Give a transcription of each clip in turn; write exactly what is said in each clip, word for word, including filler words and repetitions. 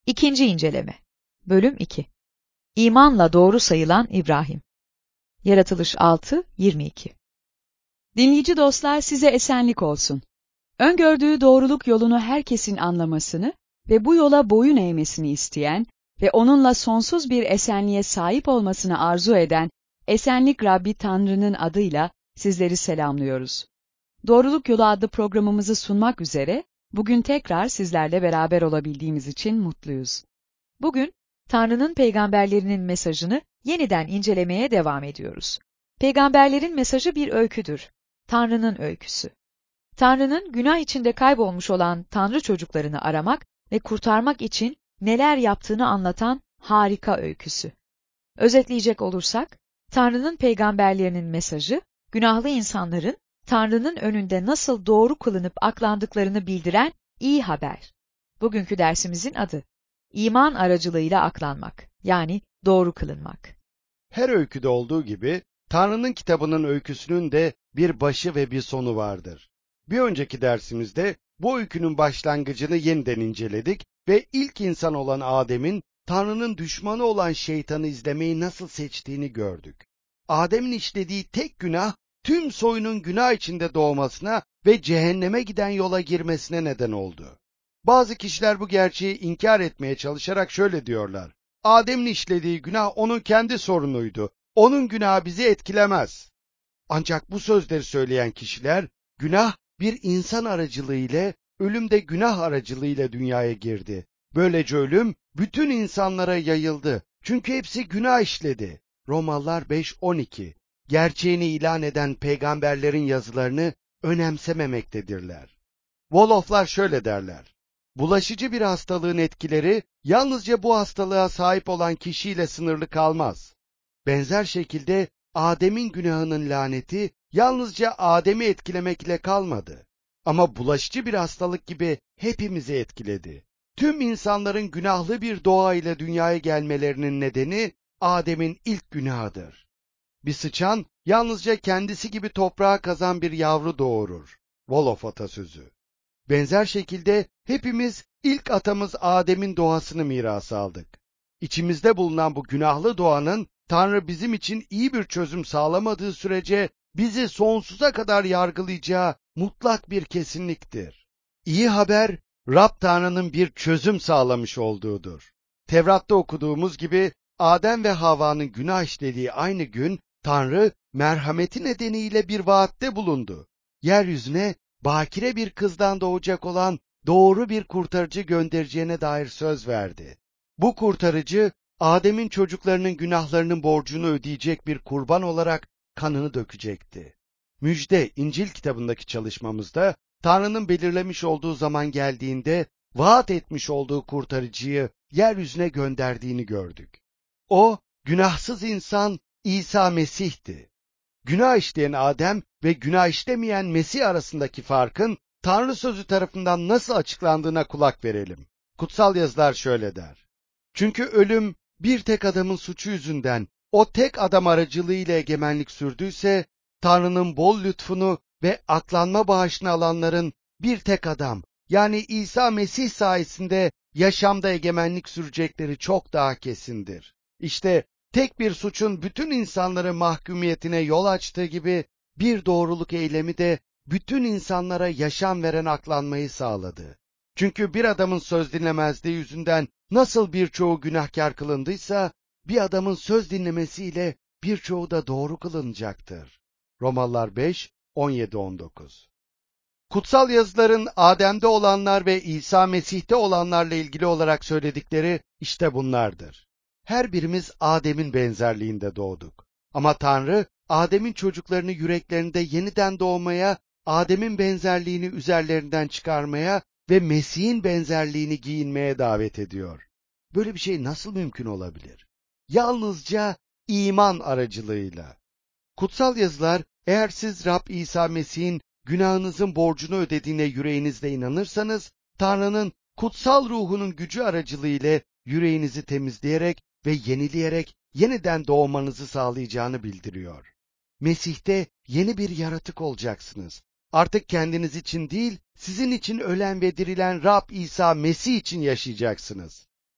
İkinci inceleme. Bölüm iki. İmanla doğru sayılan İbrahim. Yaratılış altı yirmi iki. Dinleyici dostlar, size esenlik olsun. Öngördüğü doğruluk yolunu herkesin anlamasını ve bu yola boyun eğmesini isteyen ve onunla sonsuz bir esenliğe sahip olmasını arzu eden Esenlik Rabbi Tanrı'nın adıyla sizleri selamlıyoruz. Doğruluk Yolu adlı programımızı sunmak üzere bugün tekrar sizlerle beraber olabildiğimiz için mutluyuz. Bugün Tanrı'nın peygamberlerinin mesajını yeniden incelemeye devam ediyoruz. Peygamberlerin mesajı bir öyküdür. Tanrı'nın öyküsü. Tanrı'nın günah içinde kaybolmuş olan Tanrı çocuklarını aramak ve kurtarmak için neler yaptığını anlatan harika öyküsü. Özetleyecek olursak, Tanrı'nın peygamberlerinin mesajı, günahlı insanların Tanrı'nın önünde nasıl doğru kılınıp aklandıklarını bildiren iyi haber. Bugünkü dersimizin adı, İman aracılığıyla aklanmak, yani doğru kılınmak. Her öyküde olduğu gibi, Tanrı'nın kitabının öyküsünün de bir başı ve bir sonu vardır. Bir önceki dersimizde bu öykünün başlangıcını yeniden inceledik ve ilk insan olan Adem'in Tanrı'nın düşmanı olan şeytanı izlemeyi nasıl seçtiğini gördük. Adem'in işlediği tek günah, tüm soyunun günah içinde doğmasına ve cehenneme giden yola girmesine neden oldu. Bazı kişiler bu gerçeği inkar etmeye çalışarak şöyle diyorlar: Adem'in işlediği günah onun kendi sorunuydu. Onun günahı bizi etkilemez. Ancak bu sözleri söyleyen kişiler, günah bir insan aracılığıyla, ölüm de günah aracılığıyla dünyaya girdi. Böylece ölüm bütün insanlara yayıldı. Çünkü hepsi günah işledi. Romalılar beş on iki. Gerçeğini ilan eden peygamberlerin yazılarını önemsememektedirler. Woloflar şöyle derler: bulaşıcı bir hastalığın etkileri yalnızca bu hastalığa sahip olan kişiyle sınırlı kalmaz. Benzer şekilde Adem'in günahının laneti yalnızca Adem'i etkilemekle kalmadı. Ama bulaşıcı bir hastalık gibi hepimizi etkiledi. Tüm insanların günahlı bir doğa ile dünyaya gelmelerinin nedeni Adem'in ilk günahıdır. Bir sıçan yalnızca kendisi gibi toprağa kazan bir yavru doğurur. Wolof atasözü. Benzer şekilde hepimiz ilk atamız Adem'in doğasını miras aldık. İçimizde bulunan bu günahlı doğanın Tanrı bizim için iyi bir çözüm sağlamadığı sürece bizi sonsuza kadar yargılayacağı mutlak bir kesinliktir. İyi haber, Rab Tanrı'nın bir çözüm sağlamış olduğudur. Tevrat'ta okuduğumuz gibi Adem ve Havva'nın günah işlediği aynı gün Tanrı merhameti nedeniyle bir vaatte bulundu. Yeryüzüne bakire bir kızdan doğacak olan doğru bir kurtarıcı göndereceğine dair söz verdi. Bu kurtarıcı, Adem'in çocuklarının günahlarının borcunu ödeyecek bir kurban olarak kanını dökecekti. Müjde, İncil kitabındaki çalışmamızda, Tanrı'nın belirlemiş olduğu zaman geldiğinde, vaat etmiş olduğu kurtarıcıyı yeryüzüne gönderdiğini gördük. O, günahsız insan İsa Mesih'ti. Günah işleyen Adem ve günah işlemeyen Mesih arasındaki farkın Tanrı sözü tarafından nasıl açıklandığına kulak verelim. Kutsal yazılar şöyle der: çünkü ölüm bir tek adamın suçu yüzünden o tek adam aracılığıyla egemenlik sürdüyse, Tanrı'nın bol lütfunu ve aklanma bağışını alanların bir tek adam, yani İsa Mesih sayesinde yaşamda egemenlik sürecekleri çok daha kesindir. İşte tek bir suçun bütün insanların mahkumiyetine yol açtığı gibi bir doğruluk eylemi de bütün insanlara yaşam veren aklanmayı sağladı. Çünkü bir adamın söz dinlemezliği yüzünden nasıl birçoğu günahkar kılındıysa, bir adamın söz dinlemesiyle birçoğu da doğru kılınacaktır. Romalılar beş on yedi on dokuz. Kutsal yazıların Adem'de olanlar ve İsa Mesih'te olanlarla ilgili olarak söyledikleri işte bunlardır. Her birimiz Adem'in benzerliğinde doğduk. Ama Tanrı, Adem'in çocuklarını yüreklerinde yeniden doğmaya, Adem'in benzerliğini üzerlerinden çıkarmaya ve Mesih'in benzerliğini giyinmeye davet ediyor. Böyle bir şey nasıl mümkün olabilir? Yalnızca iman aracılığıyla. Kutsal yazılar, eğer siz Rab İsa Mesih'in günahınızın borcunu ödediğine yüreğinizde inanırsanız, Tanrı'nın kutsal ruhunun gücü aracılığıyla yüreğinizi temizleyerek ve yenileyerek yeniden doğmanızı sağlayacağını bildiriyor. Mesih'te yeni bir yaratık olacaksınız. Artık kendiniz için değil, sizin için ölen ve dirilen Rab İsa Mesih için yaşayacaksınız.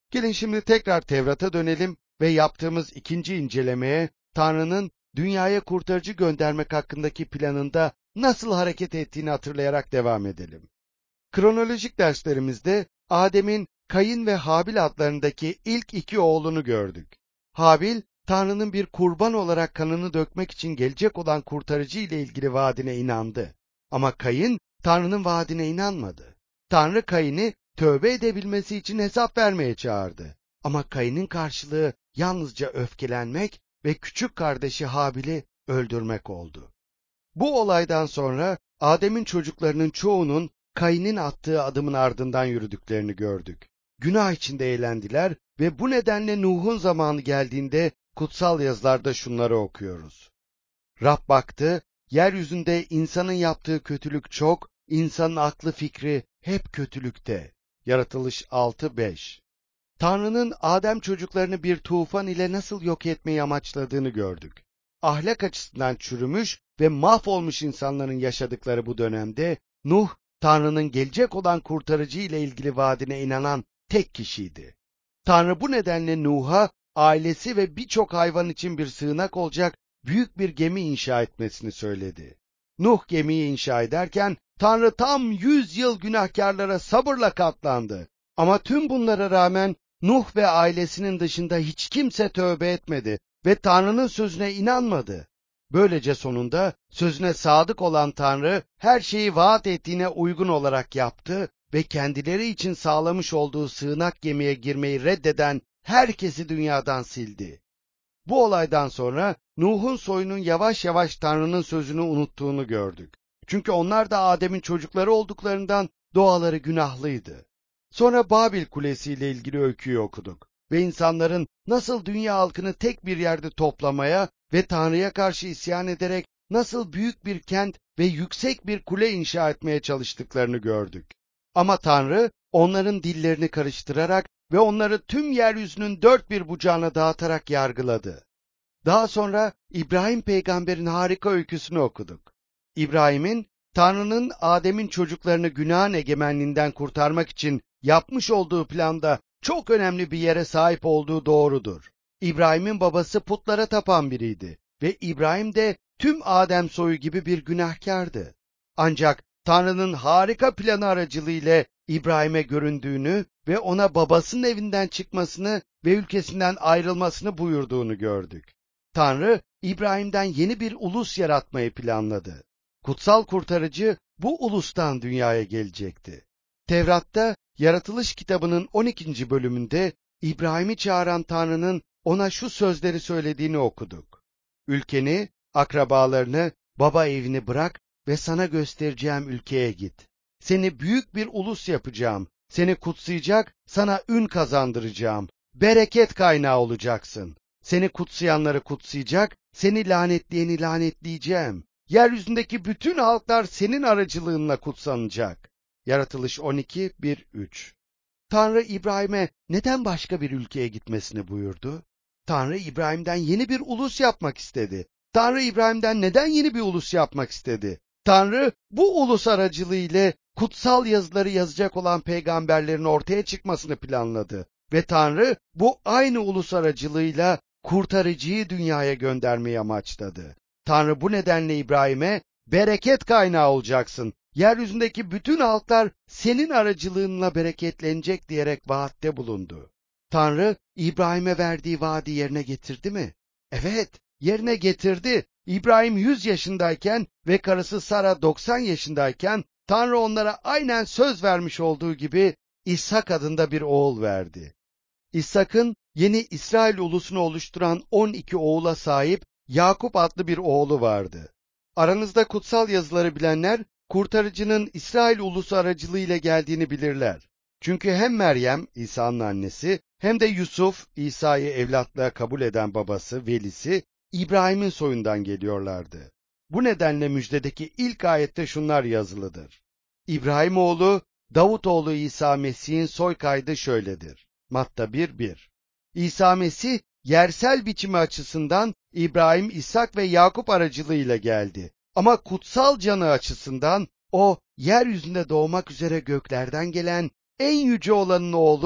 Gelin şimdi tekrar Tevrat'a dönelim ve yaptığımız ikinci incelemeye Tanrı'nın dünyaya kurtarıcı göndermek hakkındaki planında nasıl hareket ettiğini hatırlayarak devam edelim. Kronolojik derslerimizde Adem'in Kayın ve Habil adlarındaki ilk iki oğlunu gördük. Habil, Tanrı'nın bir kurban olarak kanını dökmek için gelecek olan kurtarıcı ile ilgili vaadine inandı. Ama Kayın, Tanrı'nın vaadine inanmadı. Tanrı Kayın'ı tövbe edebilmesi için hesap vermeye çağırdı. Ama Kayın'ın karşılığı yalnızca öfkelenmek ve küçük kardeşi Habil'i öldürmek oldu. Bu olaydan sonra Adem'in çocuklarının çoğunun Kayın'ın attığı adımın ardından yürüdüklerini gördük. Günah içinde eğlendiler ve bu nedenle Nuh'un zamanı geldiğinde kutsal yazılarda şunları okuyoruz. Rab baktı, yeryüzünde insanın yaptığı kötülük çok, insanın aklı fikri hep kötülükte. Yaratılış altı beş. Tanrı'nın Adem çocuklarını bir tufan ile nasıl yok etmeyi amaçladığını gördük. Ahlak açısından çürümüş ve mahvolmuş insanların yaşadıkları bu dönemde Nuh, Tanrı'nın gelecek olan kurtarıcı ile ilgili vaadine inanan tek kişiydi. Tanrı bu nedenle Nuh'a ailesi ve birçok hayvan için bir sığınak olacak büyük bir gemi inşa etmesini söyledi. Nuh gemiyi inşa ederken Tanrı tam yüz yıl günahkarlara sabırla katlandı. Ama tüm bunlara rağmen Nuh ve ailesinin dışında hiç kimse tövbe etmedi ve Tanrı'nın sözüne inanmadı. Böylece sonunda sözüne sadık olan Tanrı her şeyi vaat ettiğine uygun olarak yaptı ve kendileri için sağlamış olduğu sığınak gemiye girmeyi reddeden herkesi dünyadan sildi. Bu olaydan sonra Nuh'un soyunun yavaş yavaş Tanrı'nın sözünü unuttuğunu gördük. Çünkü onlar da Adem'in çocukları olduklarından doğaları günahlıydı. Sonra Babil Kulesi ile ilgili öyküyü okuduk ve insanların nasıl dünya halkını tek bir yerde toplamaya ve Tanrı'ya karşı isyan ederek nasıl büyük bir kent ve yüksek bir kule inşa etmeye çalıştıklarını gördük. Ama Tanrı onların dillerini karıştırarak ve onları tüm yeryüzünün dört bir bucağına dağıtarak yargıladı. Daha sonra İbrahim peygamberin harika öyküsünü okuduk. İbrahim'in Tanrı'nın Adem'in çocuklarını günahın egemenliğinden kurtarmak için yapmış olduğu planda çok önemli bir yere sahip olduğu doğrudur. İbrahim'in babası putlara tapan biriydi ve İbrahim de tüm Adem soyu gibi bir günahkardı. Ancak Tanrı'nın harika planı aracılığıyla İbrahim'e göründüğünü ve ona babasının evinden çıkmasını ve ülkesinden ayrılmasını buyurduğunu gördük. Tanrı, İbrahim'den yeni bir ulus yaratmayı planladı. Kutsal kurtarıcı bu ulustan dünyaya gelecekti. Tevrat'ta Yaratılış kitabının on ikinci bölümünde İbrahim'i çağıran Tanrı'nın ona şu sözleri söylediğini okuduk. Ülkeni, akrabalarını, baba evini bırak ve sana göstereceğim ülkeye git. Seni büyük bir ulus yapacağım. Seni kutsayacak, sana ün kazandıracağım. Bereket kaynağı olacaksın. Seni kutsayanları kutsayacak, seni lanetleyeni lanetleyeceğim. Yeryüzündeki bütün halklar senin aracılığınla kutsanacak. Yaratılış on iki bir üç. Tanrı İbrahim'e neden başka bir ülkeye gitmesini buyurdu? Tanrı İbrahim'den yeni bir ulus yapmak istedi. Tanrı İbrahim'den neden yeni bir ulus yapmak istedi? Tanrı bu ulus aracılığıyla kutsal yazıları yazacak olan peygamberlerin ortaya çıkmasını planladı. Ve Tanrı bu aynı ulus aracılığıyla kurtarıcıyı dünyaya göndermeyi amaçladı. Tanrı bu nedenle İbrahim'e bereket kaynağı olacaksın. Yeryüzündeki bütün halklar senin aracılığınla bereketlenecek diyerek vaatte bulundu. Tanrı İbrahim'e verdiği vaadi yerine getirdi mi? Evet, yerine getirdi. İbrahim yüz yaşındayken ve karısı Sara doksan yaşındayken Tanrı onlara aynen söz vermiş olduğu gibi İshak adında bir oğul verdi. İshak'ın yeni İsrail ulusunu oluşturan on iki oğula sahip Yakup adlı bir oğlu vardı. Aranızda kutsal yazıları bilenler, kurtarıcının İsrail ulusu aracılığıyla geldiğini bilirler. Çünkü hem Meryem, İsa'nın annesi, hem de Yusuf, İsa'yı evlatlığa kabul eden babası, velisi, İbrahim'in soyundan geliyorlardı. Bu nedenle müjdedeki ilk ayette şunlar yazılıdır. İbrahim oğlu, Davut oğlu İsa Mesih'in soy kaydı şöyledir. Matta bir bir. İsa Mesih, yersel biçimi açısından İbrahim, İshak ve Yakup aracılığıyla geldi. Ama kutsal canı açısından o, yeryüzünde doğmak üzere göklerden gelen en yüce olanın oğlu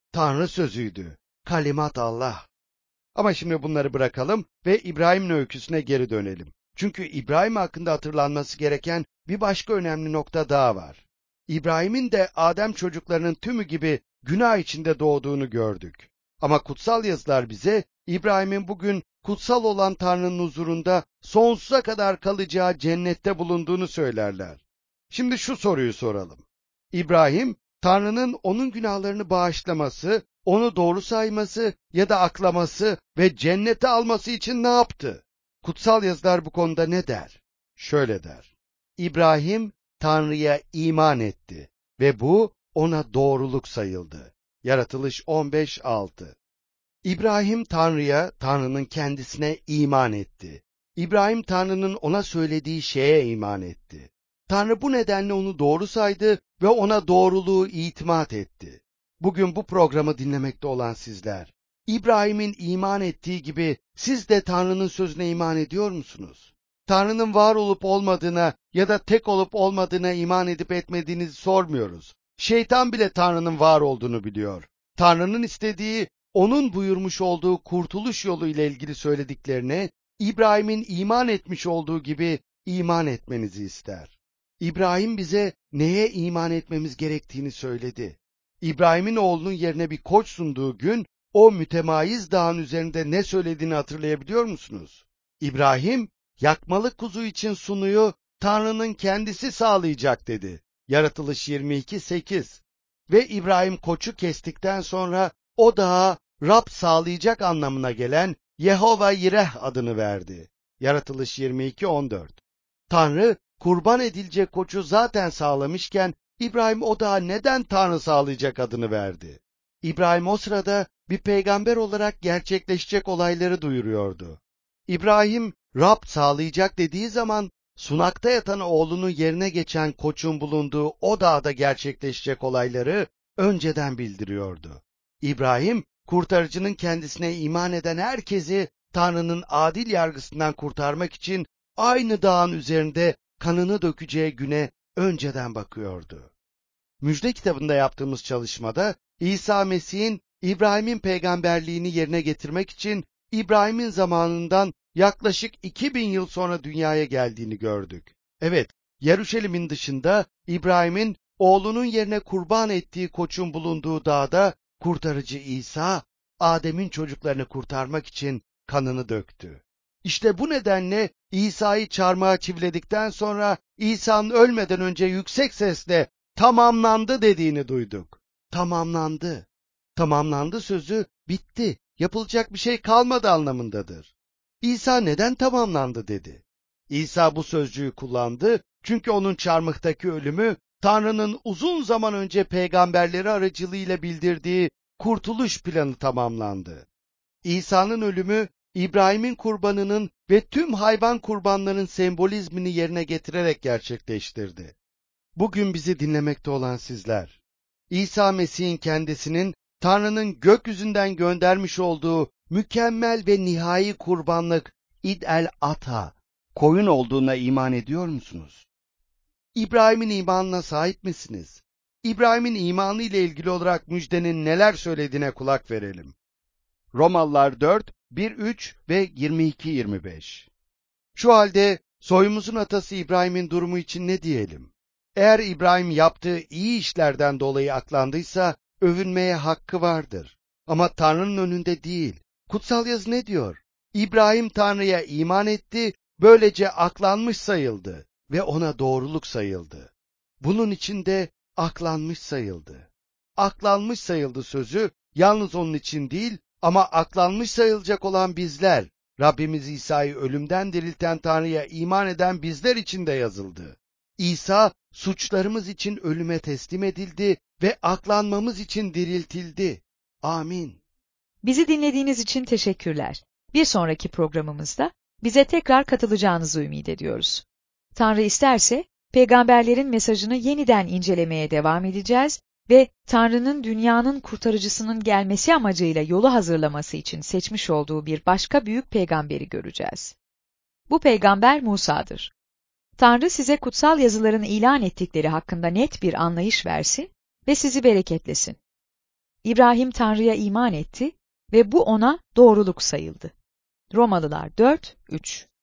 Tanrı sözüydü. Kalimat Allah. Ama şimdi bunları bırakalım ve İbrahim'in öyküsüne geri dönelim. Çünkü İbrahim hakkında hatırlanması gereken bir başka önemli nokta daha var. İbrahim'in de Adem çocuklarının tümü gibi günah içinde doğduğunu gördük. Ama kutsal yazılar bize İbrahim'in bugün kutsal olan Tanrı'nın huzurunda sonsuza kadar kalacağı cennette bulunduğunu söylerler. Şimdi şu soruyu soralım. İbrahim, Tanrı'nın onun günahlarını bağışlaması, onu doğru sayması ya da aklaması ve cennete alması için ne yaptı? Kutsal yazılar bu konuda ne der? Şöyle der. İbrahim Tanrı'ya iman etti ve bu ona doğruluk sayıldı. Yaratılış on beş altı. İbrahim Tanrı'ya, Tanrı'nın kendisine iman etti. İbrahim Tanrı'nın ona söylediği şeye iman etti. Tanrı bu nedenle onu doğru saydı ve ona doğruluğu itimat etti. Bugün bu programı dinlemekte olan sizler, İbrahim'in iman ettiği gibi siz de Tanrı'nın sözüne iman ediyor musunuz? Tanrı'nın var olup olmadığına ya da tek olup olmadığına iman edip etmediğinizi sormuyoruz. Şeytan bile Tanrı'nın var olduğunu biliyor. Tanrı'nın istediği, onun buyurmuş olduğu kurtuluş yolu ile ilgili söylediklerine, İbrahim'in iman etmiş olduğu gibi iman etmenizi ister. İbrahim bize neye iman etmemiz gerektiğini söyledi. İbrahim'in oğlunun yerine bir koç sunduğu gün, o mütemayiz dağın üzerinde ne söylediğini hatırlayabiliyor musunuz? İbrahim, yakmalık kuzu için sunuyu Tanrı'nın kendisi sağlayacak dedi. Yaratılış yirmi iki sekiz. Ve İbrahim koçu kestikten sonra o dağa Rab sağlayacak anlamına gelen Yehova Yireh adını verdi. Yaratılış yirmi iki on dört. Tanrı kurban edilecek koçu zaten sağlamışken İbrahim o dağa neden Tanrı sağlayacak adını verdi? İbrahim o sırada bir peygamber olarak gerçekleşecek olayları duyuruyordu. İbrahim Rab sağlayacak dediği zaman sunakta yatan oğlunun yerine geçen koçun bulunduğu o dağda gerçekleşecek olayları önceden bildiriyordu. İbrahim, kurtarıcının kendisine iman eden herkesi Tanrı'nın adil yargısından kurtarmak için aynı dağın üzerinde kanını dökeceği güne önceden bakıyordu. Müjde kitabında yaptığımız çalışmada İsa Mesih'in İbrahim'in peygamberliğini yerine getirmek için İbrahim'in zamanından yaklaşık iki bin yıl sonra dünyaya geldiğini gördük. Evet, Yeruşalim'in dışında İbrahim'in oğlunun yerine kurban ettiği koçun bulunduğu dağda kurtarıcı İsa, Adem'in çocuklarını kurtarmak için kanını döktü. İşte bu nedenle İsa'yı çarmıha çiviledikten sonra İsa'nın ölmeden önce yüksek sesle tamamlandı dediğini duyduk. Tamamlandı. Tamamlandı sözü bitti, yapılacak bir şey kalmadı anlamındadır. İsa neden tamamlandı dedi. İsa bu sözcüğü kullandı çünkü onun çarmıhtaki ölümü Tanrı'nın uzun zaman önce peygamberleri aracılığıyla bildirdiği kurtuluş planı tamamlandı. İsa'nın ölümü İbrahim'in kurbanının ve tüm hayvan kurbanlarının sembolizmini yerine getirerek gerçekleştirdi. Bugün bizi dinlemekte olan sizler, İsa Mesih'in kendisinin Tanrı'nın gökyüzünden göndermiş olduğu mükemmel ve nihai kurbanlık İd el-Adha, koyun olduğuna iman ediyor musunuz? İbrahim'in imanına sahip misiniz? İbrahim'in imanı ile ilgili olarak müjdenin neler söylediğine kulak verelim. Romalılar dört, bir üç ve yirmi iki yirmi beş. Şu halde soyumuzun atası İbrahim'in durumu için ne diyelim? Eğer İbrahim yaptığı iyi işlerden dolayı aklandıysa övünmeye hakkı vardır. Ama Tanrı'nın önünde değil. Kutsal yazı ne diyor? İbrahim Tanrı'ya iman etti, böylece aklanmış sayıldı ve ona doğruluk sayıldı. Bunun için de aklanmış sayıldı. Aklanmış sayıldı sözü yalnız onun için değil ama aklanmış sayılacak olan bizler, Rabbimiz İsa'yı ölümden dirilten Tanrı'ya iman eden bizler için de yazıldı. İsa suçlarımız için ölüme teslim edildi ve aklanmamız için diriltildi. Amin. Bizi dinlediğiniz için teşekkürler. Bir sonraki programımızda bize tekrar katılacağınızı ümit ediyoruz. Tanrı isterse peygamberlerin mesajını yeniden incelemeye devam edeceğiz ve Tanrı'nın dünyanın kurtarıcısının gelmesi amacıyla yolu hazırlaması için seçmiş olduğu bir başka büyük peygamberi göreceğiz. Bu peygamber Musa'dır. Tanrı size kutsal yazıların ilan ettikleri hakkında net bir anlayış versin ve sizi bereketlesin. İbrahim Tanrı'ya iman etti ve bu ona doğruluk sayıldı. Romalılar dört üç